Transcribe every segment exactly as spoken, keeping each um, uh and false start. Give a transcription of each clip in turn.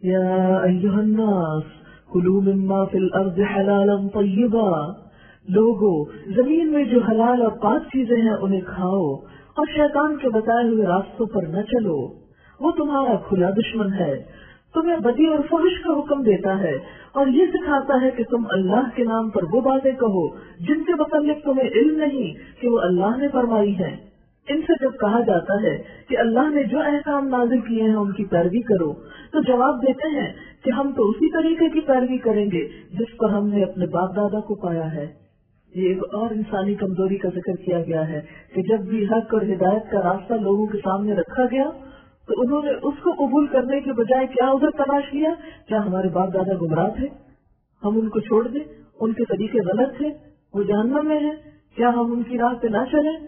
یا ایھا الناس کلوا مما فی الارض حلالا طیبا، لوگو زمین میں جو حلال اور پاک چیزیں ہیں انہیں کھاؤ اور شیطان کے بتائے ہوئے راستوں پر نہ چلو، وہ تمہارا کھلا دشمن ہے، تمہیں بدی اور فحش کا حکم دیتا ہے اور یہ سکھاتا ہے کہ تم اللہ کے نام پر وہ باتیں کہو جن کے متعلق تمہیں علم نہیں کہ وہ اللہ نے فرمائی ہیں۔ ان سے جب کہا جاتا ہے کہ اللہ نے جو احکام نازل کیے ہیں ان کی پیروی کرو، تو جواب دیتے ہیں کہ ہم تو اسی طریقے کی پیروی کریں گے جس پر ہم نے اپنے باپ دادا کو پایا ہے۔ یہ ایک اور انسانی کمزوری کا ذکر کیا گیا ہے کہ جب بھی حق اور ہدایت کا راستہ لوگوں کے سامنے رکھا گیا تو انہوں نے اس کو قبول کرنے کے بجائے کیا ادھر تلاش کیا، کیا ہمارے باپ دادا گمراہ تھے، ہم ان کو چھوڑ دیں، ان کے طریقے غلط تھے، وہ جہنم میں ہیں، کیا ہم ان کی راہ پہ نہ چلیں۔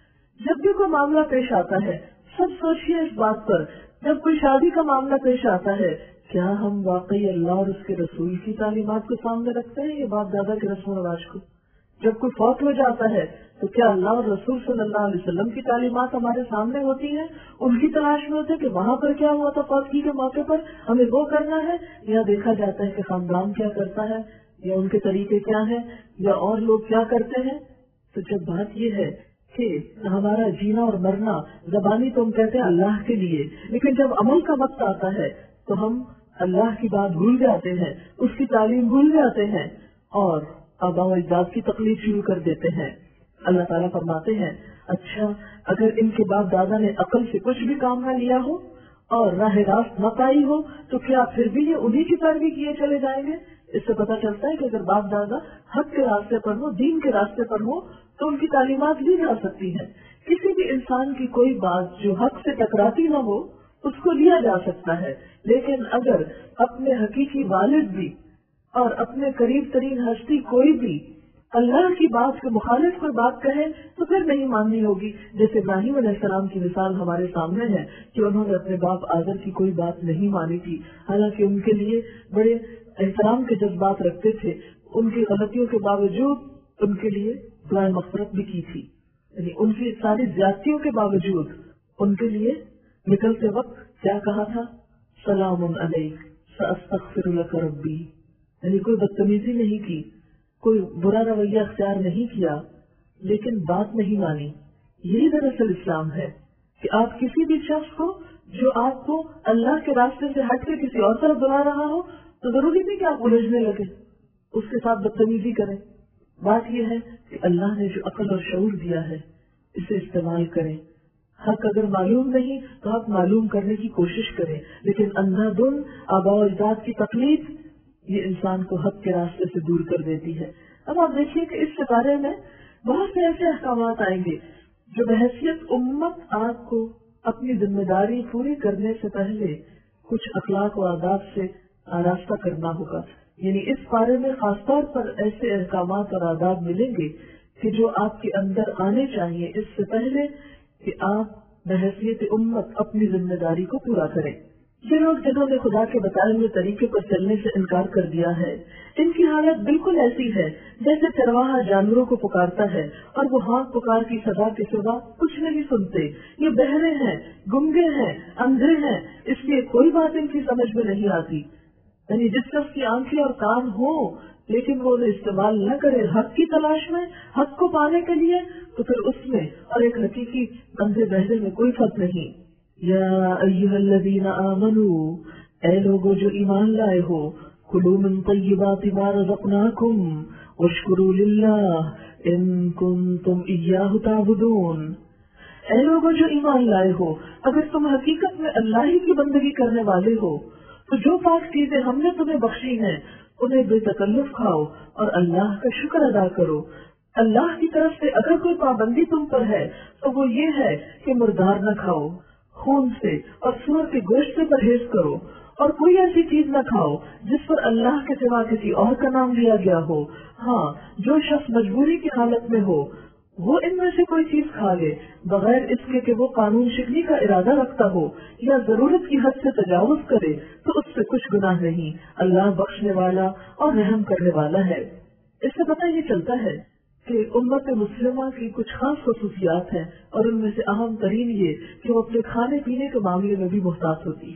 جب بھی کوئی معاملہ پیش آتا ہے سب سوچیے اس بات پر، جب کوئی شادی کا معاملہ پیش آتا ہے کیا ہم واقعی اللہ اور اس کے رسول کی تعلیمات کو سامنے رکھتے ہیں یا باپ دادا کے رسم و رواج کو؟ جب کوئی فوت ہو جاتا ہے تو کیا اللہ اور رسول صلی اللہ علیہ وسلم کی تعلیمات ہمارے سامنے ہوتی ہیں، ان کی تلاش میں ہوتے ہیں کہ وہاں پر کیا ہوا تھا فوتگی کے موقع پر، ہمیں وہ کرنا ہے، یا دیکھا جاتا ہے کہ خاندان کیا کرتا ہے یا ان کے طریقے کیا ہیں یا اور لوگ کیا کرتے ہیں۔ تو جب بات یہ ہے کہ ہمارا جینا اور مرنا زبانی تو ہم کہتے ہیں اللہ کے لیے، لیکن جب عمل کا وقت آتا ہے تو ہم اللہ کی بات بھول جاتے ہیں، اس کی تعلیم بھول جاتے ہیں اور آباء و اجداد کی تقلید شروع کر دیتے ہیں۔ اللہ تعالیٰ فرماتے ہیں اچھا اگر ان کے باپ دادا نے عقل سے کچھ بھی کام نہ لیا ہو اور راہ راست نہ پائی ہو تو کیا پھر بھی یہ انہی کی پیروی کیے چلے جائیں گے؟ اس سے پتہ چلتا ہے کہ اگر باپ دادا حق کے راستے پر ہو، دین کے راستے پر ہو تو ان کی تعلیمات لی جا سکتی ہے۔ کسی بھی انسان کی کوئی بات جو حق سے ٹکراتی نہ ہو اس کو لیا جا سکتا ہے، لیکن اگر اپنے حقیقی والد بھی اور اپنے قریب ترین ہستی کوئی بھی اللہ کی بات کے مخالف کوئی بات کہے تو پھر نہیں ماننی ہوگی۔ جیسے ابراہیم علیہ السلام کی مثال ہمارے سامنے ہے کہ انہوں نے اپنے باپ آزر کی کوئی بات نہیں مانی تھی، حالانکہ ان کے لیے بڑے احترام کے جذبات رکھتے تھے، ان کی غلطیوں کے باوجود ان کے لیے دعائیں مغفرت بھی کی تھی، یعنی ان کی ساری زیادتیوں کے باوجود ان کے لیے نکلتے وقت کیا کہا تھا؟ سلام علیک ساستغفر لک ربی، یعنی کوئی بدتمیزی نہیں کی، کوئی برا رویہ اختیار نہیں کیا، لیکن بات نہیں مانی۔ یہی دراصل اسلام ہے کہ آپ کسی بھی شخص کو جو آپ کو اللہ کے راستے سے ہٹ کے کسی اور طرف بلا رہا ہو تو ضروری نہیں کہ آپ الجھنے لگے، اس کے ساتھ بدتمیزی کریں۔ بات یہ ہے کہ اللہ نے جو عقل اور شعور دیا ہے اسے استعمال کریں۔ حق اگر معلوم نہیں تو حق معلوم کرنے کی کوشش کریں، لیکن اندھا دھن آباء و اجداد کی تقلید یہ انسان کو حق کے راستے سے دور کر دیتی ہے۔ اب آپ دیکھیے کہ اس سپارے میں بہت سے ایسے احکامات آئیں گے جو بحیثیت امت آپ کو اپنی ذمہ داری پوری کرنے سے پہلے کچھ اخلاق و آداب سے آراستہ کرنا ہوگا۔ یعنی اس بارے میں خاص طور پر ایسے احکامات اور آداب ملیں گے کہ جو آپ کے اندر آنے چاہیے اس سے پہلے کہ آپ بحیثیت امت اپنی ذمہ داری کو پورا کریں۔ یہ لوگ جنہوں نے خدا کے بتائے ہوئے طریقے پر چلنے سے انکار کر دیا ہے، ان کی حالت بالکل ایسی ہے جیسے چرواہا جانوروں کو پکارتا ہے اور وہ ہاں پکار کی سزا کے سوا کچھ نہیں سنتے۔ یہ بہرے ہیں، گنگے ہیں، اندھے ہیں، اس لیے کوئی بات ان کی سمجھ میں نہیں آتی۔ یعنی جس شخص کی آنکھیں اور کان ہوں لیکن وہ انہیں استعمال نہ کرے حق کی تلاش میں، حق کو پانے کے لیے، تو پھر اس میں اور ایک حقیقی اندھے بہرے میں کوئی فرق نہیں۔ یا ایھا الذین آمنوا، اے لوگو جو ایمان لائے ہو، کلوا من طیبات ما رزقناکم واشکروا للہ ان کنتم ایاہ تعبدون۔ اے لوگو جو ایمان لائے ہو، اگر تم حقیقت میں اللہ ہی کی بندگی کرنے والے ہو تو جو پاک چیزیں ہم نے تمہیں بخشی ہیں انہیں بے تکلف کھاؤ اور اللہ کا شکر ادا کرو۔ اللہ کی طرف سے اگر کوئی پابندی تم پر ہے تو وہ یہ ہے کہ مردار نہ کھاؤ، خون سے اور سور کے گوشت سے پرہیز کرو، اور کوئی ایسی چیز نہ کھاؤ جس پر اللہ کے سوا کسی اور کا نام لیا گیا ہو۔ ہاں، جو شخص مجبوری کی حالت میں ہو وہ ان میں سے کوئی چیز کھا لے بغیر اس کے کہ وہ قانون شکنی کا ارادہ رکھتا ہو یا ضرورت کی حد سے تجاوز کرے تو اس سے کچھ گناہ نہیں۔ اللہ بخشنے والا اور رحم کرنے والا ہے۔ اس سے پتہ یہ چلتا ہے کہ امت مسلمہ کی کچھ خاص خصوصیات ہیں، اور ان میں سے اہم ترین یہ کہ وہ اپنے کھانے پینے کے معاملے میں بھی محتاط ہوتی ہے۔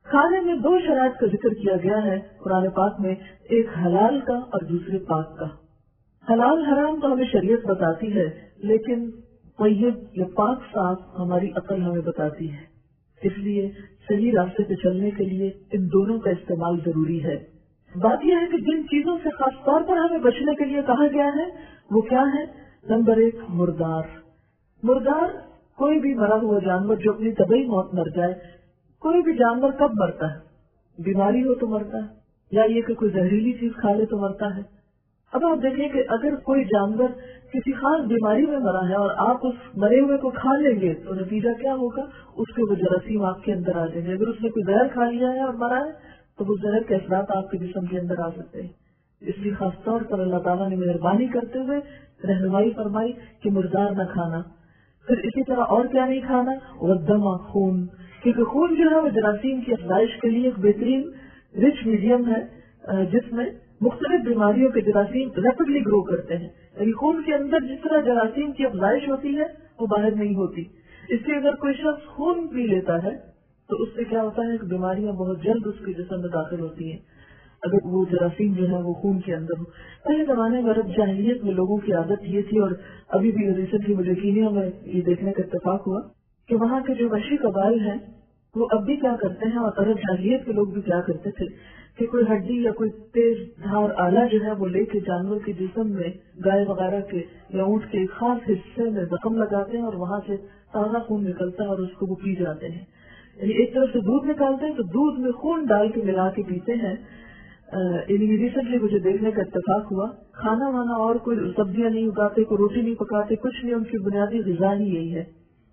کھانے میں دو شرائط کا ذکر کیا گیا ہے قرآن پاک میں، ایک حلال کا اور دوسرے پاک کا۔ حلال حرام تو ہمیں شریعت بتاتی ہے، لیکن طیب یا پاک صاف ہماری عقل ہمیں بتاتی ہے۔ اس لیے صحیح راستے پہ چلنے کے لیے ان دونوں کا استعمال ضروری ہے۔ بات یہ ہے کہ جن چیزوں سے خاص طور پر ہمیں بچنے کے لیے کہا گیا ہے وہ کیا ہے؟ نمبر ایک، مردار۔ مردار کوئی بھی مرا ہوا جانور جو اپنی طبعی موت مر جائے۔ کوئی بھی جانور کب مرتا ہے؟ بیماری ہو تو مرتا ہے، یا یہ کہ کوئی زہریلی چیز کھا لے تو مرتا ہے۔ اب آپ دیکھیں کہ اگر کوئی جانور کسی خاص بیماری میں مرا ہے اور آپ اس مرے ہوئے کو کھا لیں گے تو نتیجہ کیا ہوگا؟ اس کے وہ جراثیم آپ کے اندر آ جائیں گے۔ اگر اس نے کوئی زہر کھا لیا ہے اور مرا ہے تو وہ زہر کے اثرات آپ کے جسم کے اندر آ سکتے ہیں۔ اس لیے خاص طور پر اللہ تعالیٰ نے مہربانی کرتے ہوئے رہنمائی فرمائی کہ مردار نہ کھانا۔ پھر اسی طرح اور کیا نہیں کھانا؟ ودما، خون، کیونکہ خون جو ہے وہ جراثیم کی افزائش کے لیے ایک بہترین رچ میڈیم ہے جس میں مختلف بیماریوں کے جراثیم ریپڈلی گرو کرتے ہیں۔ یعنی خون کے اندر جس طرح جراثیم کی افزائش ہوتی ہے وہ باہر نہیں ہوتی۔ اس لیے اگر کوئی شخص خون پی لیتا ہے تو اس سے کیا ہوتا ہے کہ بیماریاں بہت جلد اس کے جسم میں داخل ہوتی ہیں، اگر وہ جراثیم جو ہے وہ خون کے اندر ہو۔ پہلے زمانے میں عرب جاہلیت میں لوگوں کی عادت یہ تھی، اور ابھی بھی ریسنٹلی مجھے کینیا میں یہ دیکھنے کا اتفاق ہوا کہ وہاں کے جو وحشی قبائل ہیں وہ اب بھی کیا کرتے ہیں، اور عرب جاہلیت کے لوگ بھی کیا کرتے تھے کہ کوئی ہڈی یا کوئی تیز دھار آلہ جو ہے وہ لے کے جانور کے جسم میں، گائے وغیرہ کے یا اونٹ کے ایک خاص حصے میں زخم لگاتے ہیں اور وہاں سے تازہ خون نکلتا ہے اور اس کو وہ پی جاتے ہیں۔ یعنی ایک طرف سے دودھ نکالتے ہیں تو دودھ میں خون ڈال کے ملا کے پیتے ہیں۔ یعنی ریسنٹلی مجھے دیکھنے کا اتفاق ہوا، کھانا وانا اور کوئی سبزیاں نہیں اگاتے، کوئی روٹی نہیں پکاتے، کچھ نہیں، ان کی بنیادی غذا ہی یہی ہے۔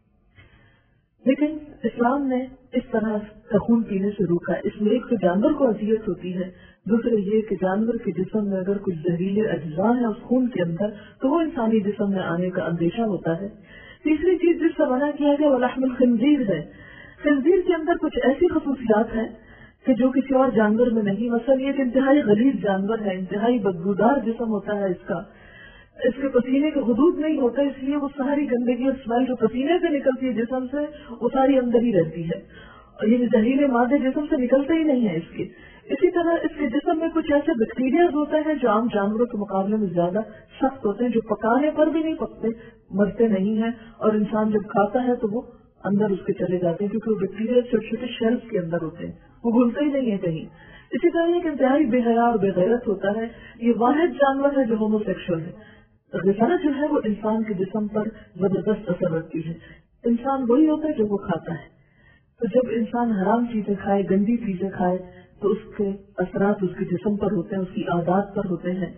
لیکن اسلام نے اس طرح خون پینے سے روکا۔ اس میں ایک تو جانور کو اذیت ہوتی ہے، دوسرے یہ کہ جانور کے جسم میں اگر کچھ زہریلے اجزاء ہیں اس خون کے اندر تو وہ انسانی جسم میں آنے کا اندیشہ ہوتا ہے۔ تیسری چیز جس سے منع کیا گیا وہ لحم الخنزیر ہے۔ خنزیر کے اندر کچھ ایسی خصوصیات ہیں کہ جو کسی اور جانور میں نہیں۔ مثلا یہ کہ انتہائی غلیظ جانور ہے، انتہائی بدبودار جسم ہوتا ہے اس کا، اس کے پسینے کے حدود نہیں ہوتا، اس لیے وہ ساری گندگی اور اسمیل جو پسینے سے نکلتی ہے جسم سے وہ ساری اندر ہی رہتی ہے، اور یہ زہریلے مادے جسم سے نکلتے ہی نہیں ہیں اس کے۔ اسی طرح اس کے جسم میں کچھ ایسے بیکٹیریاز ہوتے ہیں جو عام جانوروں کے مقابلے میں زیادہ سخت ہوتے ہیں، جو پکانے پر بھی نہیں پکتے، مرتے نہیں ہیں، اور انسان جب کھاتا ہے تو وہ اندر اس کے چلے جاتے ہیں کیونکہ وہ بیکٹیریا چھوٹے چھوٹے شیلف کے اندر ہوتے ہیں، وہ گھلتے ہی نہیں ہے کہیں۔ اسی طرح ایک انتہائی بے حیا اور بے غیرت ہوتا ہے، یہ واحد جانور ہے جو ہومو سیکشل ہے۔ غذا جو ہے وہ انسان کے جسم پر زبردست اثر رکھتی ہے۔ انسان وہی ہوتا ہے جو وہ کھاتا ہے، تو جب انسان حرام چیزیں کھائے، گندی چیزیں کھائے تو اس کے اثرات اس کے جسم پر ہوتے ہیں، اس کی عادات پر ہوتے ہیں،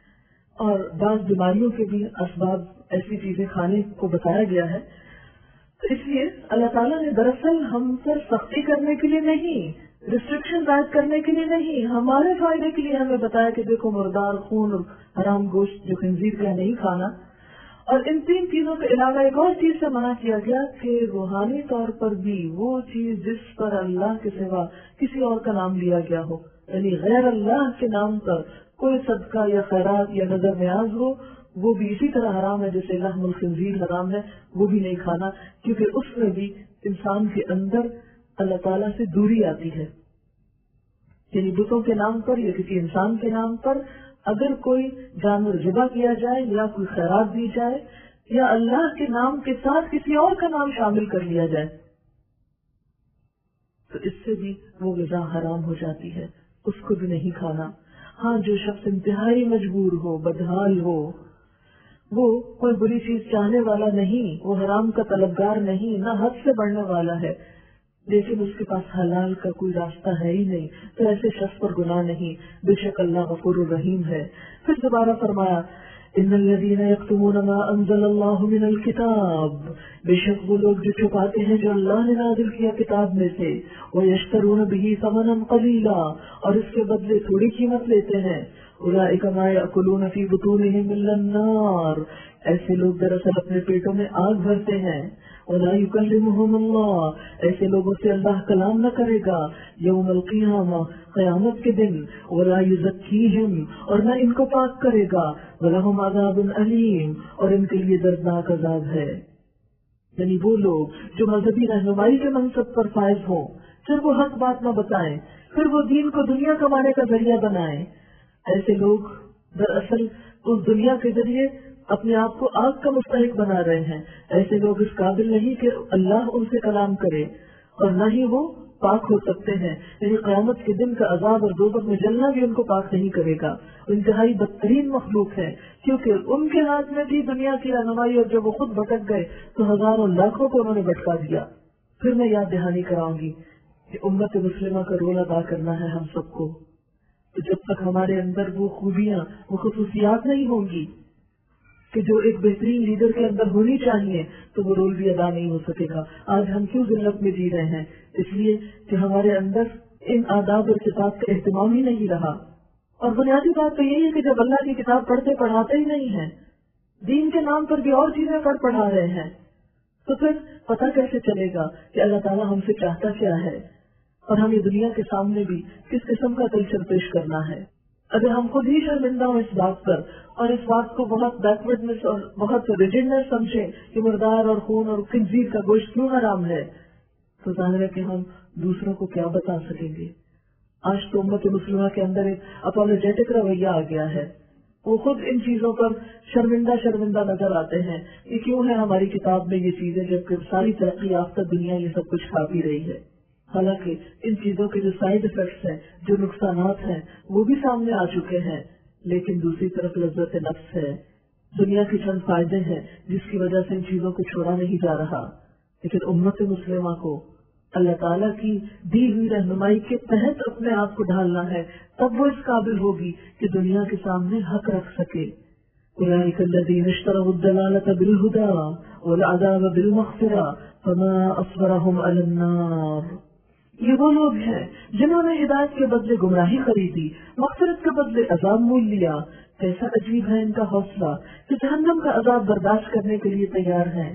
اور بعض بیماریوں کے بھی اسباب ایسی چیزیں کھانے کو بتایا گیا ہے۔ تو اس لیے اللہ تعالیٰ نے دراصل ہم پر سختی کرنے کے لیے نہیں، ریسٹرکشن عائد کرنے کے لیے نہیں، ہمارے فائدے کے لیے ہمیں بتایا کہ دیکھو مردار، خون اور حرام گوشت جو خنزیر کا نہیں کھانا۔ اور ان تین چیزوں کے علاوہ ایک اور چیز سے منع کیا گیا کہ روحانی طور پر بھی وہ چیز جس پر اللہ کے سوا کسی اور کا نام لیا گیا ہو، یعنی غیر اللہ کے نام پر کوئی صدقہ یا خیرات یا نظر نیاز ہو، وہ بھی اسی طرح حرام ہے جیسے لحم الخنزیر حرام ہے، وہ بھی نہیں کھانا، کیونکہ اس میں بھی انسان کے اندر اللہ تعالیٰ سے دوری آتی ہے۔ یعنی بتوں کے نام پر یا کسی انسان کے نام پر اگر کوئی جانور ذبح کیا جائے یا کوئی خیرات دی جائے یا اللہ کے نام کے ساتھ کسی اور کا نام شامل کر لیا جائے تو اس سے بھی وہ غذا حرام ہو جاتی ہے، اس کو بھی نہیں کھانا۔ ہاں جو شخص انتہائی مجبور ہو، بدحال ہو، وہ کوئی بری چیز چاہنے والا نہیں، وہ حرام کا طلبگار نہیں، نہ حد سے بڑھنے والا ہے، لیکن اس کے پاس حلال کا کوئی راستہ ہے ہی نہیں، تو ایسے شخص پر گناہ نہیں، بے شک اللہ غفور الرحیم ہے۔ پھر دوبارہ فرمایا ان الذین یکتمون ما انزل اللہ من الکتاب، بے شک وہ لوگ جو چھپاتے ہیں جو اللہ نے نازل کیا کتاب میں سے، ویشترون بہ ثمنا قلیلا، اور اس کے بدلے تھوڑی قیمت لیتے ہیں، اولئک ما یأکلون فی بطونہم الا النار، ایسے لوگ دراصل اپنے پیٹوں میں آگ بھرتے ہیں، وَلَا يُكَلِّمُهُمُ اللَّهُ، ایسے لوگوں سے اللہ کلام نہ کرے گا، یوم القیامہ، قیامت کے دن، وَلَا يُزَكِّيهِمْ، اور نہ ان کو پاک کرے گا، وَلَهُمْ عَذَابٌ أَلِيمٌ، اور ان کے لیے دردناک عذاب ہے۔ یعنی وہ لوگ جو مذہبی رہنمائی کے منصب پر فائز ہوں، پھر وہ حق بات نہ بتائیں، پھر وہ دین کو دنیا کمانے کا ذریعہ بنائیں. ایسے لوگ دراصل اس دنیا کے ذریعے اپنے آپ کو آگ کا مستحق بنا رہے ہیں. ایسے لوگ اس قابل نہیں کہ اللہ ان سے کلام کرے، اور نہ ہی وہ پاک ہو سکتے ہیں. یعنی قیامت کے دن کا عذاب اور دوزخ میں جلنا بھی ان کو پاک نہیں کرے گا. انتہائی بدترین مخلوق ہے، کیونکہ ان کے ہاتھ میں بھی دنیا کی رہنمائی، اور جب وہ خود بھٹک گئے تو ہزاروں لاکھوں کو انہوں نے بھٹکا دیا. پھر میں یاد دہانی کراؤں گی کہ امت مسلمہ کا رول ادا کرنا ہے ہم سب کو. تو جب تک ہمارے اندر وہ خوبیاں، وہ خصوصیات نہیں ہوں گی کہ جو ایک بہترین لیڈر کے اندر ہونی چاہیے، تو وہ رول بھی ادا نہیں ہو سکے گا. آج ہم کیوں ذلت میں جی رہے ہیں؟ اس لیے کہ ہمارے اندر ان آداب اور کتاب کا اہتمام ہی نہیں رہا. اور بنیادی بات تو یہی ہے کہ جب اللہ کی کتاب پڑھتے پڑھاتے ہی نہیں ہیں، دین کے نام پر بھی اور چیزیں پڑھ پڑھا رہے ہیں، تو پھر پتہ کیسے چلے گا کہ اللہ تعالیٰ ہم سے چاہتا کیا ہے، اور ہمیں دنیا کے سامنے بھی کس قسم کا کلچر پیش کرنا ہے. اگر ہم خود ہی شرمندہ ہوں اس بات پر، اور اس بات کو بہت بیکورڈنس اور بہت ریجڈنس سمجھیں کہ مردار اور خون اور خنزیر کا گوشت کیوں حرام ہے، تو ظاہر ہے کہ ہم دوسروں کو کیا بتا سکیں گے. آج تو امت مسلمہ کے اندر ایک اپولوجیٹک رویہ آ گیا ہے. وہ خود ان چیزوں پر شرمندہ شرمندہ نظر آتے ہیں کہ کیوں ہے ہماری کتاب میں یہ چیزیں، جبکہ ساری ترقی یافتہ دنیا یہ سب کچھ کھا پی رہی ہے. حالانکہ ان چیزوں کے جو سائیڈ افیکٹس ہیں، جو نقصانات ہیں، وہ بھی سامنے آ چکے ہیں. لیکن دوسری طرف لذت نفس ہے، دنیا کے چند فائدے ہیں جس کی وجہ سے ان چیزوں کو چھوڑا نہیں جا رہا. لیکن امت مسلمہ کو اللہ تعالیٰ کی دی ہوئی رہنمائی کے تحت اپنے آپ کو ڈھالنا ہے، تب وہ اس قابل ہوگی کہ دنیا کے سامنے حق رکھ سکے. اولئک الذین اشتروا الضلالۃ بالہدی والعذاب بالمغفرۃ فما اصبرهم علی النار. یہ وہ لوگ ہیں جنہوں نے ہدایت کے بدلے گمراہی خریدی، مغفرت کے بدلے عذاب مول لیا. کیسا عجیب ہے ان کا حوصلہ کہ جہنم کا عذاب برداشت کرنے کے لیے تیار ہیں.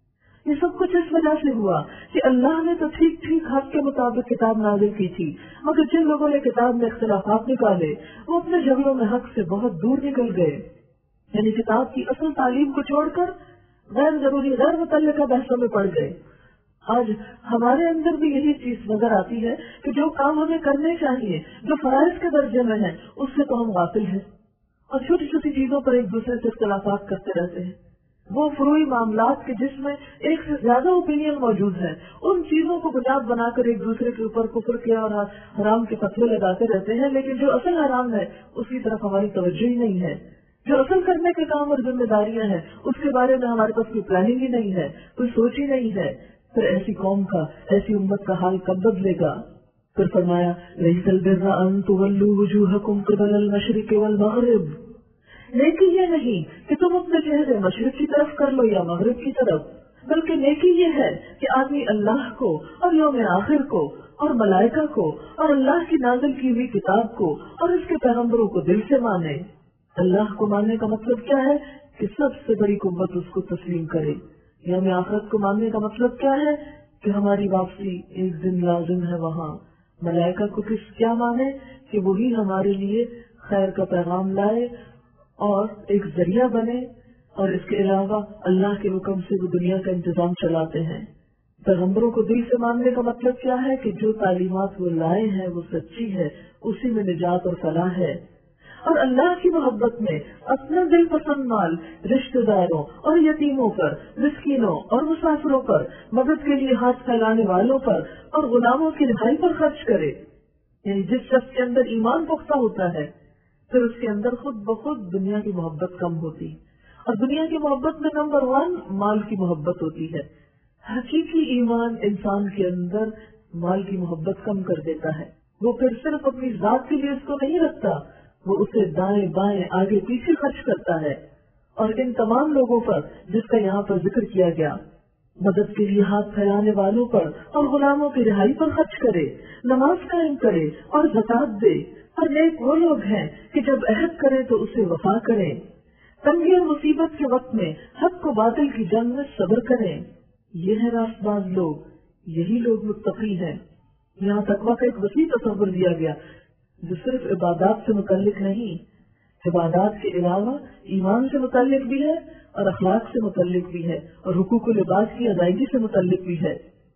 یہ سب کچھ اس وجہ سے ہوا کہ اللہ نے تو ٹھیک ٹھیک حق کے مطابق کتاب نازل کی تھی، مگر جن لوگوں نے کتاب میں اختلافات نکالے وہ اپنے جھگڑوں میں حق سے بہت دور نکل گئے. یعنی کتاب کی اصل تعلیم کو چھوڑ کر غیر ضروری غیر متعلقہ بحثوں میں پڑ گئے. آج ہمارے اندر بھی یہی چیز نظر آتی ہے کہ جو کام ہمیں کرنے چاہیے، جو فرائض کے درجے میں ہیں، اس سے تو ہم غافل ہیں، اور چھوٹی چھوٹی چیزوں پر ایک دوسرے سے اختلافات کرتے رہتے ہیں. وہ فروئی معاملات کے جس میں ایک سے زیادہ اوپینین موجود ہیں، ان چیزوں کو بنیاد بنا کر ایک دوسرے کے اوپر کفر کے اور حرام کے فتوے لگاتے رہتے ہیں. لیکن جو اصل حرام ہے اس کی طرف ہماری توجہ ہی نہیں ہے. جو اصل کرنے کے کام اور ذمہ داریاں ہیں اس کے بارے میں ہمارے پاس کوئی پلاننگ ہی نہیں ہے، کوئی سوچ ہی نہیں ہے. پھر ایسی قوم کا، ایسی امت کا حال کب بدلے گا؟ پھر فرمایا لَيْسَ الْبِرَّ أَن تُوَلُّوا وُجُوهَكُمْ قِبَلَ الْمَشْرِقِ وَالْمَغْرِبِ. نیکی یہ نہیں کہ تم اپنے چہرے مشرق کی طرف کر لو یا مغرب کی طرف، بلکہ نیکی یہ ہے کہ آدمی اللہ کو اور یوم آخر کو اور ملائکہ کو اور اللہ کی نازل کی ہوئی کتاب کو اور اس کے پیغمبروں کو دل سے مانے. اللہ کو ماننے کا مطلب کیا ہے؟ کہ سب سے بڑی قوت اس کو تسلیم کرے. یوم آخرت کو ماننے کا مطلب کیا ہے؟ کہ ہماری واپسی ایک دن لازم ہے وہاں. ملائکہ کو کس کیا مانے؟ کہ وہی ہمارے لیے خیر کا پیغام لائے اور ایک ذریعہ بنے، اور اس کے علاوہ اللہ کے حکم سے وہ دنیا کا انتظام چلاتے ہیں. پیغمبروں کو دل سے ماننے کا مطلب کیا ہے؟ کہ جو تعلیمات وہ لائے ہیں وہ سچی ہے، اسی میں نجات اور فلاح ہے. اور اللہ کی محبت میں اپنا دل پسند مال رشتہ داروں اور یتیموں پر، مسکینوں اور مسافروں پر، مدد کے لیے ہاتھ پھیلانے والوں پر اور غلاموں کی رہائی پر خرچ کرے. یعنی جس شخص کے اندر ایمان پختہ ہوتا ہے پھر اس کے اندر خود بخود دنیا کی محبت کم ہوتی، اور دنیا کی محبت میں نمبر ون مال کی محبت ہوتی ہے. حقیقی ایمان انسان کے اندر مال کی محبت کم کر دیتا ہے. وہ پھر صرف اپنی ذات کے لیے اس کو نہیں رکھتا، وہ اسے دائیں بائیں آگے پیچھے خرچ کرتا ہے. اور ان تمام لوگوں پر جس کا یہاں پر ذکر کیا گیا، مدد کے لیے ہاتھ پھیلانے والوں پر اور غلاموں کی رہائی پر خرچ کرے، نماز قائم کرے اور زکات دے. اور نیک وہ لوگ ہیں کہ جب عہد کریں تو اسے وفا کریں، تنگی اور مصیبت کے وقت میں حق کو باطل کی جنگ میں صبر کریں. یہ ہے راست باز لوگ، یہی لوگ متقی ہیں. یہاں تقویٰ کا ایک وسیع تصور دیا گیا جو صرف عبادات سے متعلق نہیں، عبادات کے علاوہ ایمان سے متعلق بھی ہے اور اخلاق سے متعلق بھی ہے اور حقوق و لباس کی ادائیگی سے متعلق بھی ہے.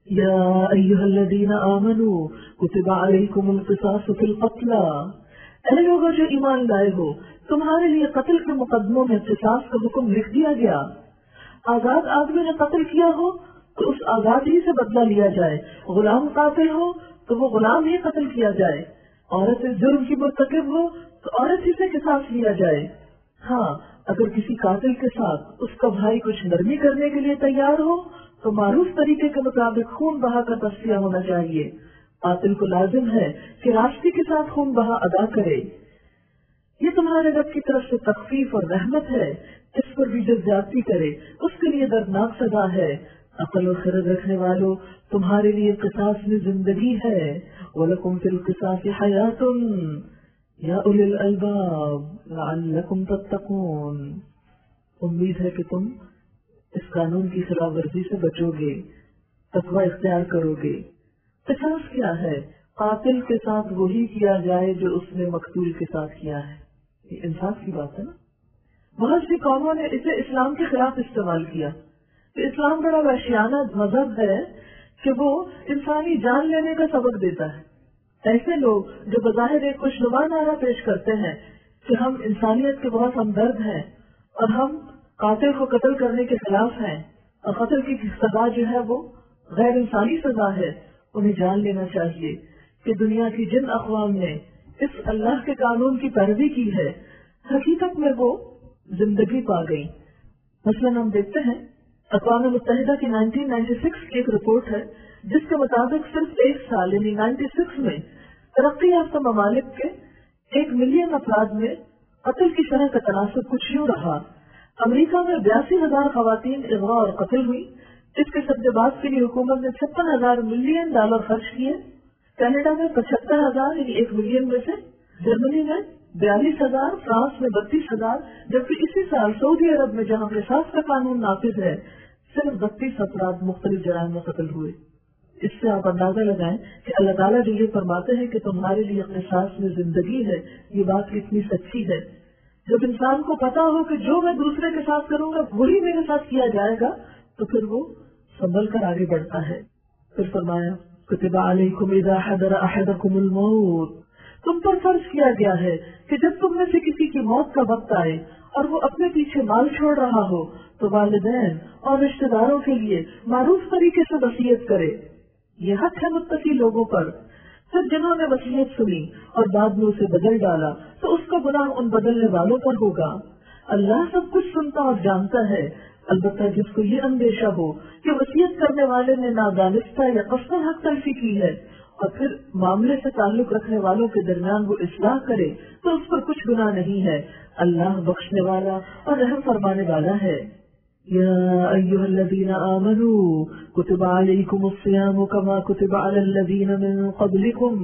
یا ایھا الذین آمنوا کتب علیکم القصاص فی القتلی، اے لوگوں جو ایمان لائے ہو تمہارے لیے قتل کے مقدموں میں قصاص کا حکم لکھ دیا گیا۔ آزاد آدمی نے قتل کیا ہو تو اس آزاد ہی سے بدلہ لیا جائے، غلام قاتل ہو تو وہ غلام ہی قتل کیا جائے، عورت جرم کی مرتکب ہو تو عورت ہی سے قصاص لیا جائے۔ ہاں اگر کسی قاتل کے ساتھ اس کا بھائی کچھ نرمی کرنے کے لیے تیار ہو تو معروف طریقے کے مطابق خون بہا کا تصفیہ ہونا چاہیے۔ قاتل کو لازم ہے کہ راستے کے ساتھ خون بہا ادا کرے۔ یہ تمہارے رب کی طرف سے تخفیف اور رحمت ہے، اس پر بھی جو زیادتی کرے اس کے لیے دردناک سزا ہے۔ عقل اور خرد رکھنے والوں تمہارے لیے قصاص میں زندگی ہے، وَلَكُمْ فِي الْقِصَاصِ حَيَاةٌ يَا أُولِي الْأَلْبَابِ لَعَلَّكُمْ تَتَّقُونَ۔ امید ہے کہ تم اس قانون کی خلاف ورزی سے بچو گے، تقوی اختیار کرو گے۔ قصاص کیا ہے؟ قاتل کے ساتھ وہی کیا جائے جو اس نے مقتول کے ساتھ کیا ہے۔ یہ انصاف کی بات ہے نا۔ بہت سی قوموں نے اسے اسلام کے خلاف استعمال کیا کہ اسلام بڑا وحشیانہ مذہب ہے کہ وہ انسانی جان لینے کا سبق دیتا ہے۔ ایسے لوگ جو بظاہر ایک خوشنما نعرہ پیش کرتے ہیں کہ ہم انسانیت کے بہت ہمدرد ہیں اور ہم قاتل کو قتل کرنے کے خلاف ہیں اور قتل کی سزا جو ہے وہ غیر انسانی سزا ہے، انہیں جان لینا چاہیے کہ دنیا کی جن اقوام نے اس اللہ کے قانون کی پیروی کی ہے حقیقت میں وہ زندگی پا گئی۔ مثلاً ہم دیکھتے ہیں اقوام متحدہ کی نائنٹین نائنٹی سکس کی ایک رپورٹ ہے جس کے مطابق صرف ایک سال یعنی نائنٹی سکس میں ترقی یافتہ ممالک کے ایک ملین افراد میں قتل کی شرح کا تناسب کچھ یوں رہا۔ امریکہ میں بیاسی ہزار خواتین اغوا اور قتل ہوئی، اس کے سبجبات کے لیے حکومت نے چھپن ہزار ملین ڈالر خرچ کیے۔ کینیڈا میں پچہتر ہزار یعنی ایک ملین میں سے، جرمنی میں بیالیس ہزار، فرانس میں بتیس ہزار، جبکہ اسی سال سعودی عرب میں جہاں قصاص کا قانون نافذ ہے صرف بتیس افراد مختلف جرائم میں قتل ہوئے۔ اس سے آپ اندازہ لگائیں کہ اللہ تعالیٰ جو یہ فرماتے ہیں کہ تمہارے لیے قصاص میں زندگی ہے، یہ بات کتنی سچی ہے۔ جب انسان کو پتا ہو کہ جو میں دوسرے کے ساتھ کروں گا وہی میرے ساتھ کیا جائے گا تو پھر وہ سنبھل کر آگے بڑھتا ہے۔ پھر فرمایا کتب علیکم اذا حضر احدکم الموت، تم پر فرض کیا گیا ہے کہ جب تم میں سے کسی کی موت کا وقت آئے اور وہ اپنے پیچھے مال چھوڑ رہا ہو تو والدین اور رشتہ داروں کے لیے معروف طریقے سے وصیت کرے۔ یہ حق ہے متقی لوگوں پر۔ پھر جنہوں نے وصیت سنی اور بعد میں اسے بدل ڈالا تو اس کا گناہ ان بدلنے والوں پر ہوگا۔ اللہ سب کچھ سنتا اور جانتا ہے، البتہ جس کو یہ اندیشہ ہو کہ وصیت کرنے والے نے نادانستہ یا قصدن حق تلفی کی ہے اور پھر معاملے سے تعلق رکھنے والوں کے درمیان وہ اصلاح کرے تو اس پر کچھ گناہ نہیں ہے۔ اللہ بخشنے والا اور رحم فرمانے والا ہے۔ یا ایھا الذین آمنوا کتب علیکم الصیام کما کتب علی الذین من قبلکم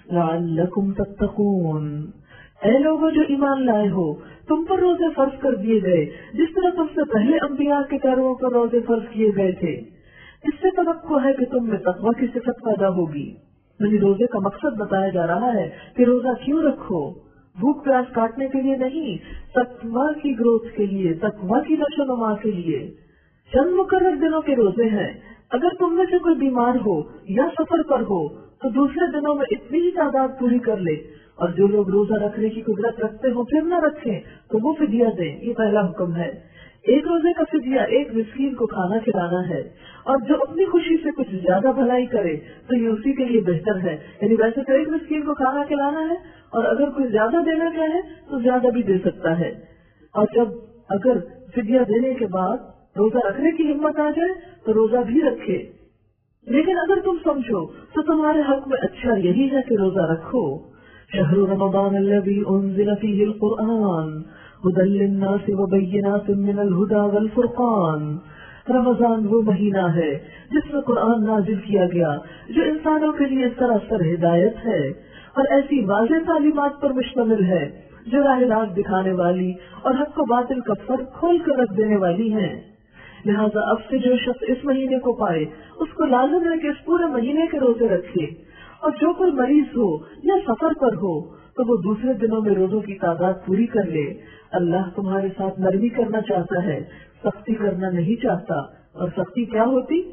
لعلکم تتقون، اے لوگوں جو ایمان لائے ہو تم پر روزے فرض کر دیے گئے جس طرح تم سے پہلے انبیاء کے پیرووں پر روزے فرض کیے گئے تھے۔ اس سے توقع ہے کہ تم میں تقویٰ کی صفت پیدا ہوگی۔ یعنی روزے کا مقصد بتایا جا رہا ہے کہ روزہ کیوں رکھو، بھوک پیاس کاٹنے کے لیے نہیں، تقویٰ کی گروتھ کے لیے، تقویٰ کی نشو و نما کے لیے۔ چند مقرر دنوں کے روزے ہیں، اگر تم میں سے کوئی بیمار ہو یا سفر پر ہو تو دوسرے دنوں میں اتنی ہی تعداد پوری کر لے، اور جو لوگ روزہ رکھنے کی قدرت رکھتے ہو پھر نہ رکھیں تو وہ فدیہ دیں۔ یہ پہلا حکم ہے۔ ایک روزے کا فدیہ ایک مسکین کو کھانا کھلانا ہے، اور جو اپنی خوشی سے کچھ زیادہ بھلائی کرے تو یہ اسی کے لیے بہتر ہے۔ یعنی ویسے تو ایک مسکین کو کھانا کھلانا ہے اور اگر کوئی زیادہ دینا چاہے تو زیادہ بھی دے سکتا ہے۔ اور جب اگر فدیہ دینے کے بعد روزہ رکھنے کی ہمت آ جائے تو روزہ بھی رکھے۔ لیکن اگر تم سمجھو تو تمہارے حق میں اچھا یہی ہے کہ روزہ رکھو۔ شہر رمضان الذی انزل فیہ القرآن ھدی للناس وبینات من الھدی والفرقان، رمضان وہ مہینہ ہے جس میں قرآن نازل کیا گیا جو انسانوں کے لیے سراسر ہدایت ہے اور ایسی واضح تعلیمات پر مشتمل ہے جو راہ راست دکھانے والی اور حق و باطل کا فرق کھول کر رکھ دینے والی ہیں۔ لہذا اب سے جو شخص اس مہینے کو پائے اس کو لازم ہے کہ اس پورے مہینے کے روزے رکھے، اور جو کوئی مریض ہو یا سفر پر ہو تو وہ دوسرے دنوں میں روزوں کی تعداد پوری کر لے۔ اللہ تمہارے ساتھ نرمی کرنا چاہتا ہے، سختی کرنا نہیں چاہتا۔ اور سختی کیا ہوتی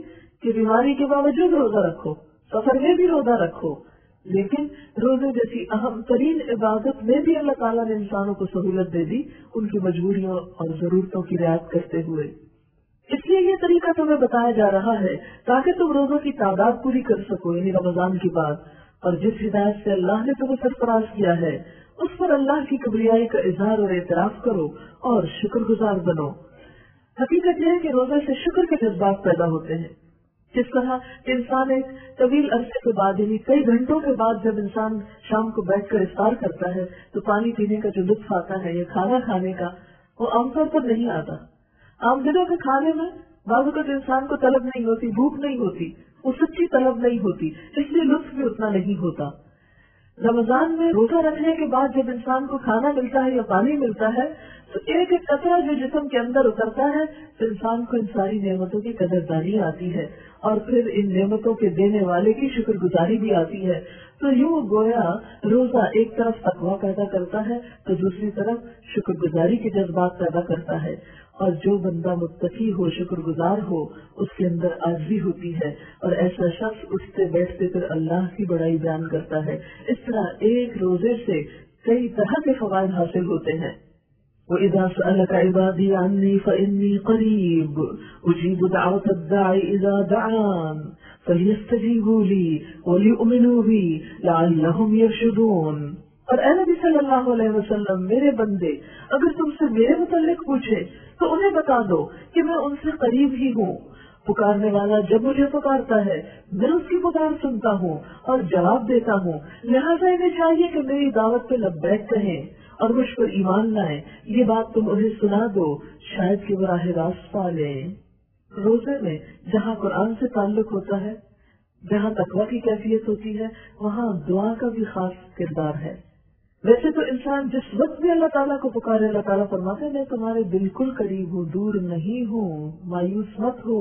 کہ بیماری کے باوجود روزہ رکھو، سفر میں بھی روزہ رکھو، لیکن روزے جیسی اہم ترین عبادت میں بھی اللہ تعالیٰ نے انسانوں کو سہولت دے دی ان کی مجبوریوں اور ضرورتوں کی رعایت کرتے ہوئے۔ اس لیے یہ طریقہ تمہیں بتایا جا رہا ہے تاکہ تم روزوں کی تعداد پوری کر سکو، یعنی رمضان کی بات، اور جس ہدایت سے اللہ نے تمہیں سرفراز کیا ہے اس پر اللہ کی کبریائی کا اظہار اور اعتراف کرو اور شکر گزار بنو۔ حقیقت یہ ہے کہ روزے سے شکر کے جذبات پیدا ہوتے ہیں۔ جس طرح کہ انسان ایک طویل عرصے کے بعد یعنی کئی گھنٹوں کے بعد جب انسان شام کو بیٹھ کر افطار کرتا ہے تو پانی پینے کا جو لطف آتا ہے یا کھانا کھانے کا، وہ عام طور پر نہیں آتا۔ عام دنوں کے کھانے میں بعض اوقات انسان کو طلب نہیں ہوتی، بھوک نہیں ہوتی، وہ سچی طلب نہیں ہوتی، اس لیے لطف بھی اتنا نہیں ہوتا۔ رمضان میں روزہ رکھنے کے بعد جب انسان کو کھانا ملتا ہے یا پانی ملتا ہے تو ایک ایک قطرہ جو جسم کے اندر اترتا ہے تو انسان کو ان ساری نعمتوں کی قدردانی آتی ہے اور پھر ان نعمتوں کے دینے والے کی شکر گزاری بھی آتی ہے۔ تو یوں گویا روزہ ایک طرف تقویٰ پیدا کرتا ہے تو دوسری طرف شکر گزاری کے جذبات پیدا کرتا ہے، اور جو بندہ متقی ہو، شکر گزار ہو، اس کے اندر عاجزی ہوتی ہے اور ایسا شخص اٹھتے بیٹھتے پھر اللہ کی بڑائی بیان کرتا ہے۔ اس طرح ایک روزے سے کئی طرح کے فوائد حاصل ہوتے ہیں۔ وَإِذَا سَأَلَكَ عِبَادِي عَنِّي فَإِنِّي قَرِيبٌ أُجِيبُ دَعْوَةَ الدَّاعِ إِذَا دَعَانِ فَلْيَسْتَجِيبُوا لِي وَلْيُؤْمِنُوا بِي لَعَلَّهُمْ يَرْشُدُونَ۔ اور اے نبی صلی اللہ علیہ وسلم، میرے بندے اگر تم سے میرے متعلق پوچھے تو انہیں بتا دو کہ میں ان سے قریب ہی ہوں۔ پکارنے والا جب مجھے پکارتا ہے میں اس کی پکار سنتا ہوں اور جواب دیتا ہوں، لہٰذا انہیں چاہیے کہ میری دعوت پہ لبیک کہیں اور مجھ پر ایمان لائیں۔ یہ بات تم انہیں سنا دو، شاید کہ وہ راہ راست پا لیں۔ روزے میں جہاں قرآن سے تعلق ہوتا ہے، جہاں تقویٰ کی کیفیت ہوتی ہے، وہاں دعا کا بھی خاص کردار ہے۔ ویسے تو انسان جس وقت بھی اللہ تعالیٰ کو پکارے، اللہ تعالیٰ فرماتے ہیں میں تمہارے بالکل قریب ہوں، دور نہیں ہوں، مایوس مت ہو۔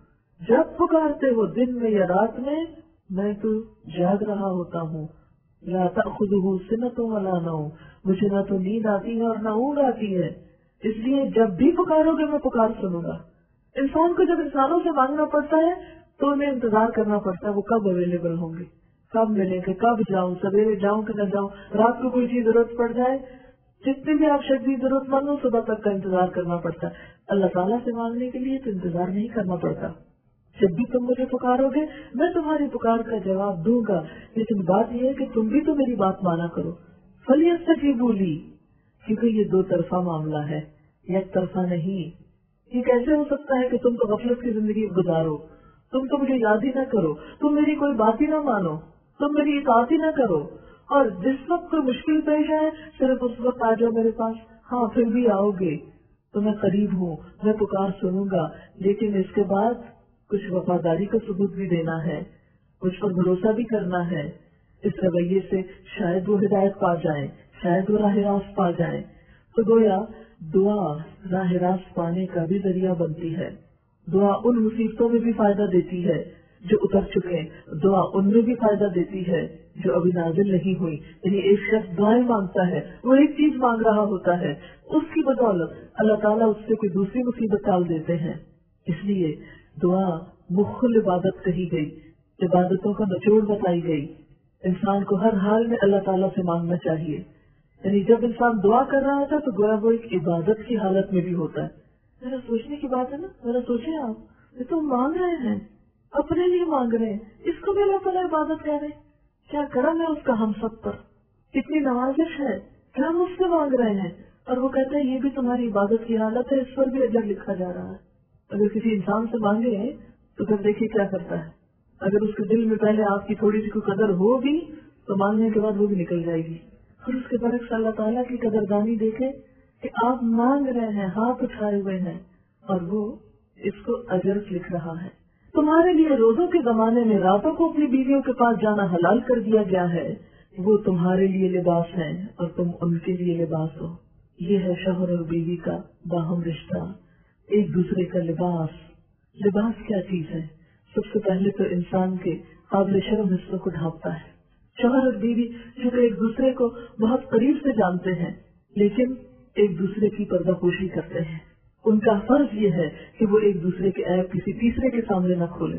جب پکارتے ہو دن میں یا رات میں میں تو جاگ رہا ہوتا ہوں۔ لا تأخذہ سنۃ ولا نوم، مجھے نہ تو نیند آتی ہے اور نہ اونگ آتی ہے، اس لیے جب بھی پکارو گے میں پکار سنوں گا۔ انسان کو جب انسانوں سے مانگنا پڑتا ہے تو انہیں انتظار کرنا پڑتا ہے وہ کب اویلیبل ہوں گے، کب ملیں گے، کب جاؤں، سویرے جاؤں کہ نہ جاؤں، رات کو کوئی چیز ضرورت پڑ جائے، جتنی بھی آپ شدید ضرورت مند ہو صبح تک کا انتظار کرنا پڑتا ہے۔ اللہ تعالیٰ سے مانگنے کے لیے تو انتظار نہیں کرنا پڑتا۔ جب بھی تم مجھے پکارو گے میں تمہاری پکار کا جواب دوں گا، لیکن بات یہ ہے کہ تم بھی تو میری بات مانا کرو۔ فَلْيَسْتَجِيبُوا لِي، کیونکہ یہ دو طرفہ معاملہ ہے، ایک طرفہ نہیں۔ یہ کیسے ہو سکتا ہے کہ تم تو غفلت کی زندگی گزارو، تم تو مجھے یاد ہی نہ کرو، تم میری کوئی بات ہی نہ مانو، تم میری اطاعت ہی نہ کرو، اور جس وقت کوئی مشکل پیش آئے صرف اس وقت آ جاؤ میرے پاس، ہاں پھر بھی آؤ گے تو میں قریب ہوں، میں پکار سنوں گا، لیکن اس کے بعد کچھ وفاداری کا ثبوت بھی دینا ہے، مجھ پر بھروسہ بھی کرنا ہے۔ اس رویے سے شاید وہ ہدایت پا جائیں، شاید وہ راہ راست پا جائیں۔ تو گویا دعا راہ راست پانے کا بھی ذریعہ بنتی ہے۔ دعا ان مصیبتوں میں بھی فائدہ دیتی ہے جو اتر چکے، دعا ان میں بھی فائدہ دیتی ہے جو ابھی نازل نہیں ہوئی۔ یعنی ایک شخص دعائیں مانگتا ہے، وہ ایک چیز مانگ رہا ہوتا ہے، اس کی بدولت اللہ تعالیٰ اس سے کوئی دوسری مصیبت ٹال دیتے ہیں۔ اس لیے دعا مخل عبادت کہی گئی، عبادتوں کا نچوڑ بتائی گئی۔ انسان کو ہر حال میں اللہ تعالیٰ سے مانگنا چاہیے۔ یعنی جب انسان دعا کر رہا ہوتا ہے تو گویا وہ ایک عبادت کی حالت میں بھی ہوتا ہے۔ میرا سوچنے کی بات ہے نا، میرا سوچے آپ، یہ تو مانگ رہے ہیں، اپنے لیے مانگ رہے ہیں، اس کو بھی اللہ تعالیٰ عبادت کہہ رہے ہیں۔ کیا کرم ہے اس کا ہم سب پر، کتنی نوازش ہے کہ ہم اس سے مانگ رہے ہیں، اور وہ کہتے ہیں یہ بھی تمہاری عبادت کی حالت ہے، اس پر بھی اجر لکھا جا رہا ہے۔ اگر کسی انسان سے مانگے تو پھر دیکھیے کیا کرتا ہے، اگر اس کے دل میں پہلے آپ کی تھوڑی سی کوئی قدر ہوگی تو مانگنے کے بعد وہ بھی نکل جائے گی۔ پھر اس کے برعکس اللہ تعالیٰ کی قدردانی دیکھے کہ آپ مانگ رہے ہیں، ہاتھ اٹھائے ہوئے ہیں، اور وہ اس کو اجر لکھ رہا ہے۔ تمہارے لیے روزوں کے زمانے میں راتوں کو اپنی بیویوں کے پاس جانا حلال کر دیا گیا ہے، وہ تمہارے لیے لباس ہیں اور تم ان کے لیے لباس ہو۔ یہ ہے شوہر اور بیوی کا باہم رشتہ، ایک دوسرے کا لباس۔ لباس کیا چیز ہے؟ سب سے پہلے تو انسان کے قابل شرم حصوں کو ڈھانپتا ہے۔ شوہر اور بیوی جو ایک دوسرے کو بہت قریب سے جانتے ہیں لیکن ایک دوسرے کی پردہ پوشی کرتے ہیں، ان کا فرض یہ ہے کہ وہ ایک دوسرے کے عیب کسی تیسرے کے سامنے نہ کھولیں۔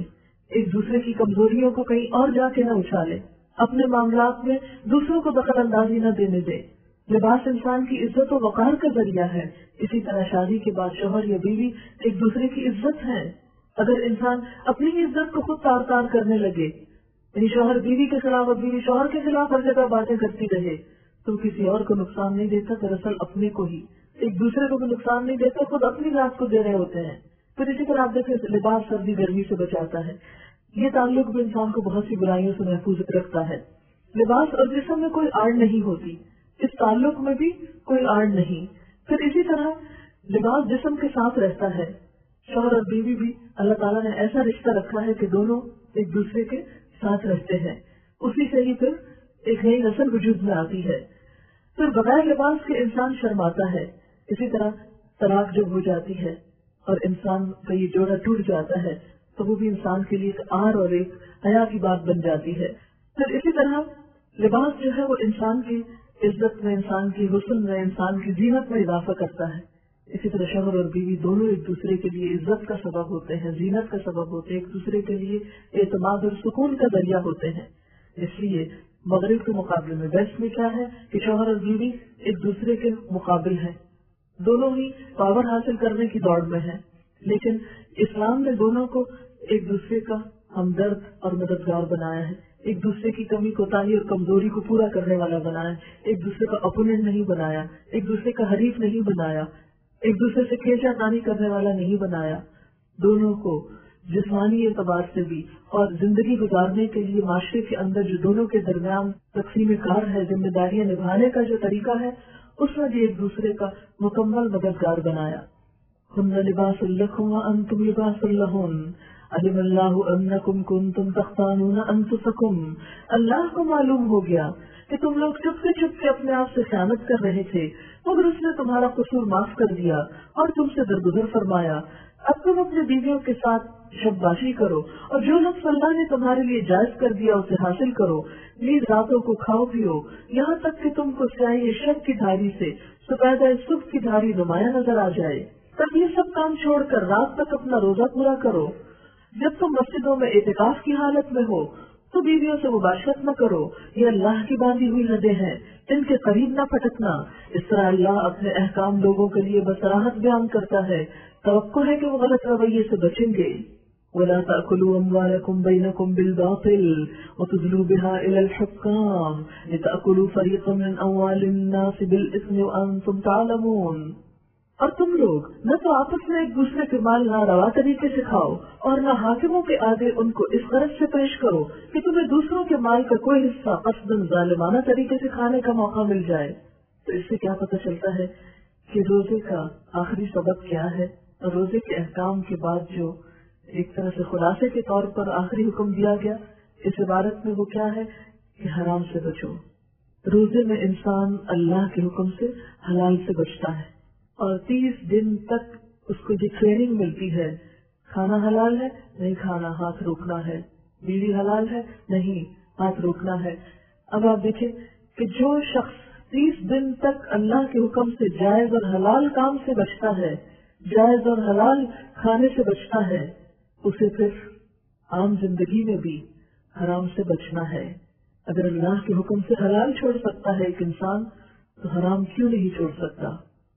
ایک دوسرے کی کمزوریوں کو کہیں اور جا کے نہ اچھالے، اپنے معاملات میں دوسروں کو دخل اندازی نہ دینے دے۔ لباس انسان کی عزت و وقار کا ذریعہ ہے، اسی طرح شادی کے بعد شوہر یا بیوی ایک دوسرے کی عزت ہے۔ اگر انسان اپنی ہی عزت کو خود تار تار کرنے لگے، یعنی شوہر بیوی کے خلاف اور بیوی شوہر کے خلاف ہر جگہ باتیں کرتی رہے، تو کسی اور کو نقصان نہیں دیتا، دراصل اپنے کو ہی، ایک دوسرے کو بھی نقصان نہیں دیتا، خود اپنی ذات کو دے رہے ہوتے ہیں۔ پھر اسی طرح آپ دیکھیں لباس سردی گرمی سے بچاتا ہے، یہ تعلق بھی انسان کو بہت سی برائیوں سے محفوظ رکھتا ہے۔ لباس اور جسم میں کوئی آڑ نہیں ہوتی، اس تعلق میں بھی کوئی آڑ نہیں۔ پھر اسی طرح لباس جسم کے ساتھ رہتا ہے، شوہر اور بیوی بھی اللہ تعالیٰ نے ایسا رشتہ رکھا ہے کہ دونوں ایک دوسرے کے ساتھ رہتے ہیں، اسی سے ہی پھر ایک نئی نسل وجود میں آتی ہے۔ پھر بغیر لباس کے انسان شرماتا ہے، اسی طرح طلاق جب ہو جاتی ہے اور انسان کا یہ جوڑا ٹوٹ جاتا ہے تو وہ بھی انسان کے لیے ایک آر اور ایک حیا کی بات بن جاتی ہے۔ پھر اسی طرح لباس جو ہے وہ انسان کی عزت میں، انسان کی حسن میں، انسان کی زینت میں اضافہ کرتا ہے۔ اسی طرح شوہر اور بیوی دونوں ایک دوسرے کے لیے عزت کا سبب ہوتے ہیں، زینت کا سبب ہوتے ہیں، ایک دوسرے کے لیے اعتماد اور سکون کا ذریعہ ہوتے ہیں۔ اس لیے مغرب کے مقابلے میں ویسٹ میں کیا ہے کہ شوہر اور بیوی ایک دوسرے کے مقابل ہیں، دونوں ہی پاور حاصل کرنے کی دوڑ میں ہیں، لیکن اسلام نے دونوں کو ایک دوسرے کا ہمدرد اور مددگار بنایا ہے، ایک دوسرے کی کمی کوتاہی اور کمزوری کو پورا کرنے والا بنایا، ایک دوسرے کا اپوننٹ نہیں بنایا، ایک دوسرے کا حریف نہیں بنایا، ایک دوسرے سے کھیچا تانی کرنے والا نہیں بنایا۔ دونوں کو جسمانی اعتبار سے بھی اور زندگی گزارنے کے لیے معاشرے کے اندر جو دونوں کے درمیان تقسیم کار ہے، ذمہ داریاں نبھانے کا جو طریقہ ہے، اس میں بھی ایک دوسرے کا مکمل مددگار بنایا۔ ہن لباس لکم وانتم لباس لہن علم اللہ انکم کنتم تختانون انفسکم۔ اللہ کو معلوم ہو گیا کہ تم لوگ چپ سے چپ کے اپنے آپ سے خیانت کر رہے تھے، مگر اس نے تمہارا قصور معاف کر دیا اور تم سے درگزر فرمایا۔ اب تم اپنے بیویوں کے ساتھ شب باشی کرو اور جو لفظ اللہ نے تمہارے لیے جائز کر دیا اسے حاصل کرو، نیز راتوں کو کھاؤ پیو یہاں تک کہ تم کو سیاہی شب کی دھاری سے سفیدہ صبح کی دھاری نمایاں نظر آ جائے۔ تب یہ سب کام چھوڑ کر رات تک اپنا روزہ پورا کرو۔ جب تم مسجدوں میں اعتکاف کی حالت میں ہو تو بیویوں سے مباشرت نہ کرو، یہ اللہ کی باندھی ہوئی حدیں ہیں، ان کے قریب نہ پھٹکنا۔ اس طرح اللہ اپنے احکام لوگوں کے لیے بصراحت بیان کرتا ہے، توقع ہے کہ وہ غلط رویے سے بچیں گے۔ وَلَا تَأْكُلُوا أَمْوَالَكُمْ بَيْنَكُمْ بِالْبَاطِلِ وَتُدْلُوا بِهَا إِلَى الْحُكَّامِ لِتَأْكُلُوا فَرِيقًا مِنْ أَمْوَالِ النَّاسِ بِالْإِثْمِ وَأَنْتُمْ تَعْلَمُونَ۔ اور تم لوگ نہ تو آپس میں ایک دوسرے کے مال ناروا طریقے سے کھاؤ اور نہ حاکموں کے آگے ان کو اس غرض سے پیش کرو کہ تمہیں دوسروں کے مال کا کوئی حصہ قصداً ظالمانہ طریقے سے کھانے کا موقع مل جائے۔ تو اس سے کیا پتہ چلتا ہے کہ روزے کا آخری سبب کیا ہے، اور روزے کے احکام کے بعد جو ایک طرح سے خلاصے کے طور پر آخری حکم دیا گیا اس عبارت میں وہ کیا ہے کہ حرام سے بچو۔ روزے میں انسان اللہ کے حکم سے حلال سے بچتا ہے اور تیس دن تک اس کو جو ٹریننگ ملتی ہے، کھانا حلال ہے نہیں کھانا، ہاتھ روکنا ہے، بیوی حلال ہے نہیں ہاتھ روکنا ہے۔ اب آپ دیکھیں کہ جو شخص تیس دن تک اللہ کے حکم سے جائز اور حلال کام سے بچتا ہے، جائز اور حلال کھانے سے بچتا ہے، اسے پھر عام زندگی میں بھی حرام سے بچنا ہے۔ اگر اللہ کے حکم سے حلال چھوڑ سکتا ہے ایک انسان تو حرام کیوں نہیں چھوڑ سکتا؟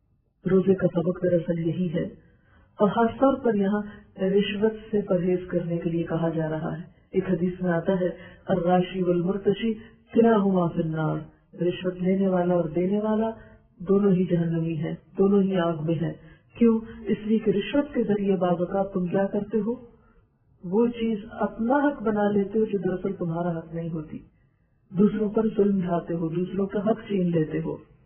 روزے کا سبق دراصل یہی ہے، اور خاص طور پر یہاں رشوت سے پرہیز کرنے کے لیے کہا جا رہا ہے۔ ایک حدیث میں آتا ہے الراشی والمرتشی کلاہما فی النار، رشوت لینے والا اور دینے والا دونوں ہی جہنمی ہیں، دونوں ہی آگ میں ہیں۔ کیوں؟ اس لیے کہ رشوت کے ذریعے بعض اوقات تم کیا کرتے ہو، وہ چیز اپنا حق بنا لیتے ہو جو دراصل تمہارا حق نہیں ہوتی، دوسروں پر ظلم ڈھاتے ہو، دوسروں کا حق چھین لیتے ہو۔